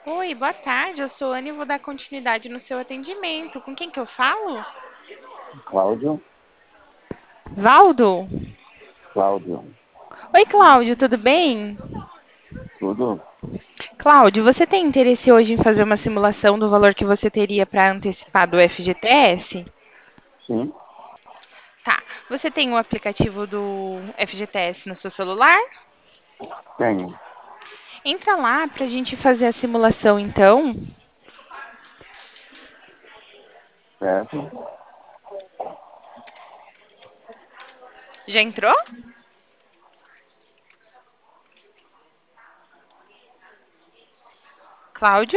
Oi, boa tarde. Eu sou Ana e vou dar continuidade no seu atendimento. Com quem que eu falo? Cláudio, Valdo? Cláudio, Oi, Cláudio, tudo bem? tudo? Cláudio, você tem interesse hoje em fazer uma simulação do valor que você teria para antecipar do FGTS? Sim, Tá. Você tem o aplicativo do FGTS no seu celular? tenho, Entra lá para a gente fazer a simulação, então. certo? Já entrou? Cláudio?